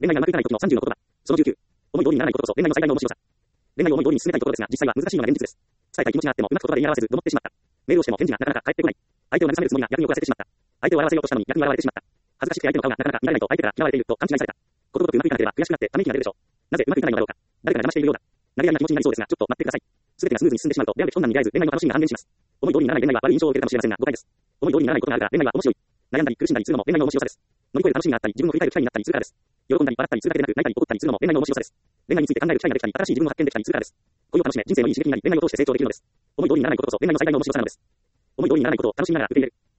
恋愛がうまくいかない時の30の言葉。その19。思い通りにならないことこそ恋愛の最大の面白さ。恋愛を思い通りに進めたいところですが、実際は難しいのが現実です。伝えたい気持ちがあってもうまく言葉で言い表せず、どもってしまった。メールをしても返事がなかなか返ってこない。相手を慰めるつもりが逆に怒らせてしまった。相手を笑わせようとしたのに逆に笑われてしまった。恥ずかしくて相手の顔がなかなか見られないと相手から嫌われていると勘違いされた。ことごとくうまくいかなければ悔しくなってため息が出るでしょう。なぜうまくいかないのだろうか。誰かが邪魔しているようだ。投げやりな気持ちになりそうですが、ちょっと待ってください。すべてがスムーズに進んでしまうと出会うべき困難に出会えず、恋愛の楽しみが半減します。思い通りにならない恋愛は悪い印象を受けるかもしれませんが、誤解です。思い通りにならないことがあるから恋愛は面白い。悩んだり苦しんだりするのも恋愛の面白さです。乗り越える楽しみがあったり、自分の振り返る機会になったりするからです。喜んだり笑ったりするだけでなく、泣いたり怒ったりするのも恋愛の面白さです。恋愛について考える機会ができたり、新しい自分を発見できたりするからです。恋を楽しめ、人生のいい刺激になり、恋愛を通して成長できるのです。思い通りにならないことこそ恋愛の最大の面白さなのです。思い通りにならないことを楽しみながら受け入れる。